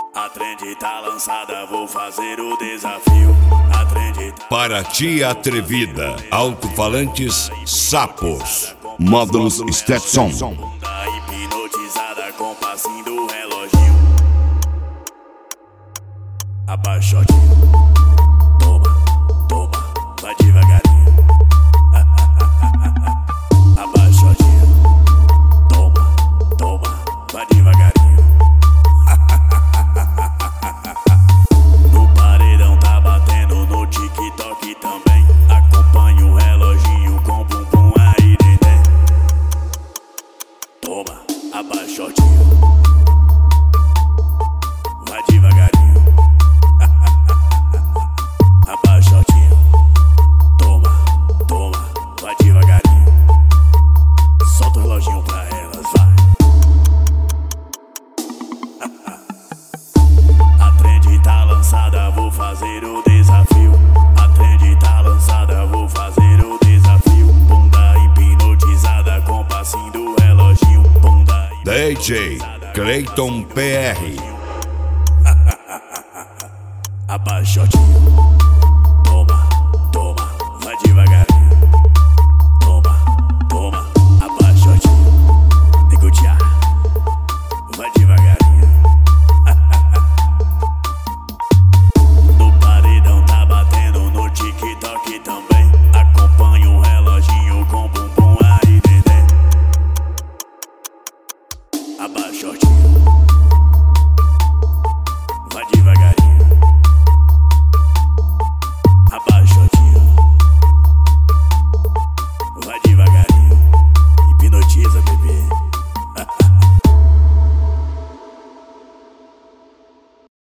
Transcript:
A trend tá lançada, vou fazer o desafio. A trend tá... Para ti atrevida, alto-falantes Sapos. Módulos Stetson. Bunda hipnotizada com passinho do reloginho. Abaixotinho. Toma, toma, vai devagarinho. Abaixotinho. Toma, toma, vai devagarinho. No paredão tá batendo, no TikTok também. Acompanha o reloginho com bumbum aí, neném. Toma, abaixotinho. Vai devagarinho. Abaixotinho. Toma, toma, vai devagarinho. Solta o reloginho pra elas, vai. A trend tá lançada, vou fazer o desafio. A trend tá lançada, vou fazer o desafio. Bunda hipnotizada com passinho do reloginho. Bunda DJ Clayton PR. Abaixotinho.